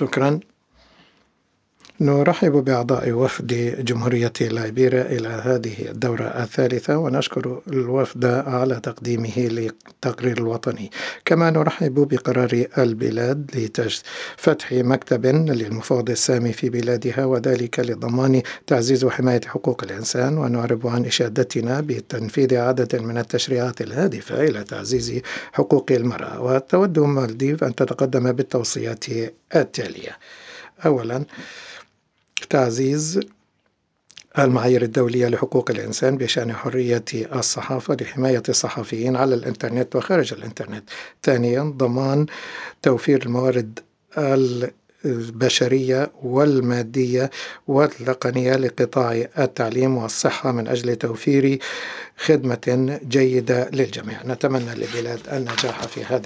شكرا. نرحب بأعضاء وفد جمهورية ليبيريا إلى هذه الدورة الثالثة، ونشكر الوفد على تقديمه للتقرير الوطني. كما نرحب بقرار البلاد لفتح مكتب للمفوض السامي في بلادها، وذلك لضمان تعزيز وحماية حقوق الإنسان. ونعرب عن إشادتنا بتنفيذ عدد من التشريعات الهادفة إلى تعزيز حقوق المرأة. وتود مالديف أن تتقدم بالتوصيات التالية: أولا، تعزيز المعايير الدولية لحقوق الإنسان بشأن حرية الصحافة لحماية الصحفيين على الإنترنت وخارج الإنترنت. ثانيا، ضمان توفير الموارد البشرية والمادية والتقنية لقطاع التعليم والصحة من أجل توفير خدمة جيدة للجميع. نتمنى للبلاد النجاح في هذا